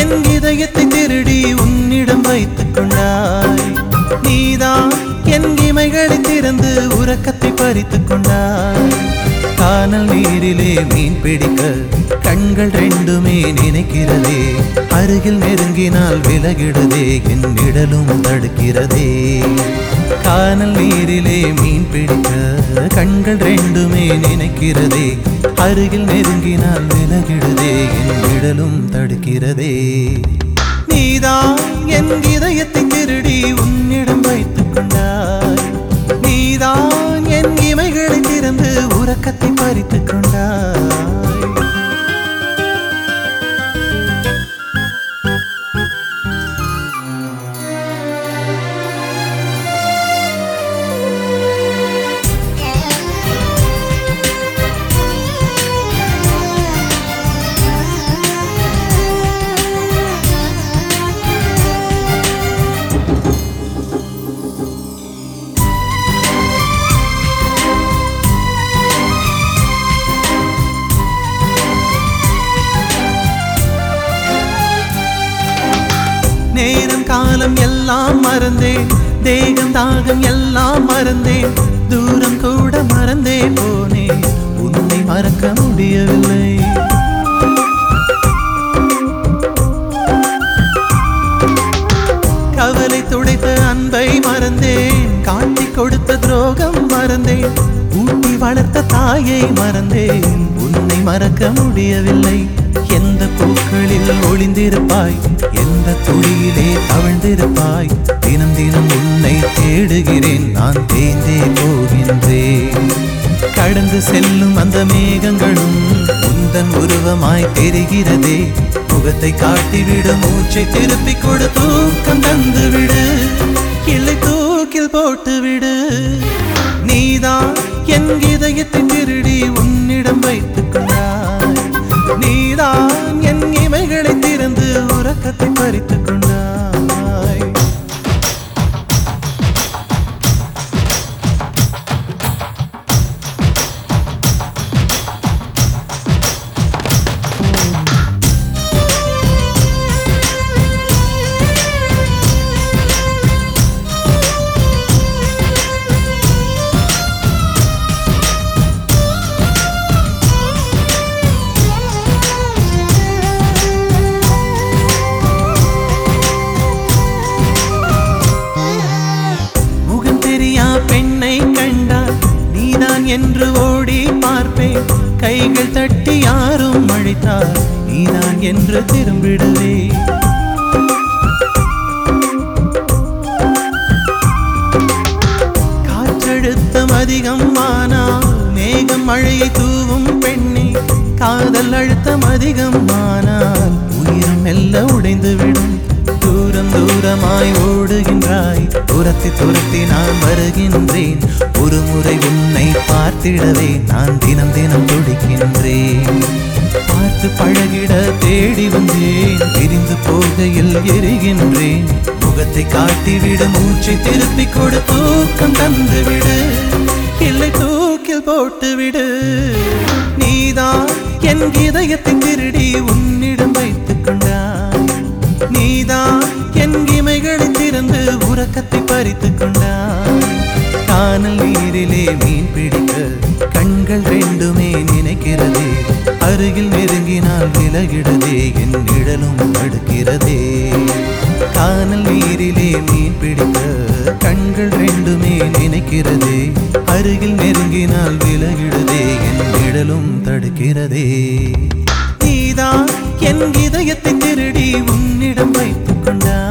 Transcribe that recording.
என் இதயத்தை திருடி உன்னிடம் வைத்துக் கொண்டாய். நீதான் என் இமைகளை திறந்து உறக்கத்தை பறித்துக் கொண்டாய். கானல் நீரிலே மீன் பிடிக்க கண்கள் ரெண்டுமே நினைக்கிறதே. அருகில் நெருங்கினால் விலகிடுதே, என் நிழலும் தடுக்கிறதே. கானல் நீரிலே மீன் பிடிக்க கண்கள் ரெண்டுமே நினைக்கிறதே. அருகில் நெருங்கினால் விலகிடுதே, என் நிழலும் தடுக்கிறதே. நீதான் என் இதயத்தை திருடி உன்னிடம் வைத்துக் கொண்டாய். நீதான் என் இமைகளை திறந்து உறக்கத்தை பறித்துக் கொண்டாய். நேரம் காலம் எல்லாம் மறந்தேன், தேகம் தாகம் எல்லாம் மறந்தேன். தூரம் கூட மறந்தே போனேன், உன்னை மறக்க முடியவில்லை. கவலை துடைத்த அன்பை மறந்தேன், காட்டி கொடுத்த துரோகம் மறந்தேன். ஊட்டி வளர்த்த தாயை மறந்தேன், உன்னை மறக்க முடியவில்லை. எந்த பூக்களில் ஒளிந்திருப்பாய், எந்த துளியிலே தவழ்ந்திருப்பாய். தினம் தினம் உன்னை தேடுகிறேன், நான் தேய்ந்தே போகின்றேன். கடந்து செல்லும் அந்த மேகங்களும் உந்தன் உருவமாய் தெரிகிறதே. முகத்தை காட்டிவிடு, மூச்சை திருப்பி கொடு, தூக்கம் தந்துவிடு, கிளை தூக்கில் போட்டுவிடு. நீதான் என் இதயத்தை திருடி உன்னிடம் வைத்துக் கொண்டாய். நீதான் என் இமைகளை திறந்து உறக்கத்தை பறித்துக் கொண்டாய். பெண்ணை கண்டால் நீதான் என்று ஓடி பார்ப்பேன். கைகள் தட்டி யாரும் அழைத்தால் நீதான் என்று திரும்பிடுவே. காற்றழுத்தம் அதிகம் ஆனால் மேகம் மழையை தூவும் பெண்ணே. காதல் அழுத்தம் அதிகம் ஆனால் உயிரும் மெல்ல உடைந்துவிடும். தூரம் தூரமாய் ஓடுகின்றாய், துரத்தி துரத்தி நான் வருகின்றேன். ஒரு முறை உன்னை பார்த்திடவே நான் தினம் தினம் துடிக்கின்றேன். பார்த்து பழகிட தேடி வந்தேன், பிரிந்து போகையில் எரிகின்றேன். முகத்தை காட்டிவிடு, மூச்சை திருப்பி கொடு, தூக்கம் தந்துவிடு, கிளை தூக்கில் போட்டுவிடு. நீதான் என் இதயத்தை திருடி உன்னிடம் வைத்துக் கொண்டாய். நீதான் என் இமைகளை திறந்து உறக்கத்தை பறித்துக் கொண்டாய். கானல் நீரிலே மீன் பிடிக்க கண்கள் ரெண்டுமே நினைக்கிறதே. அருகில் நெருங்கினால் விலகிடுதே, என் நிழலும் தடுக்கிறதே. கானல் நீரிலே மீன் பிடிக்க கண்கள் ரெண்டுமே நினைக்கிறதே. அருகில் நெருங்கினால் விலகிடுதே, என் நிழலும் தடுக்கிறதே. நீதான் என் இதயத்தை திருடி உன்னிடம் வைத்துக் கொண்டாய்.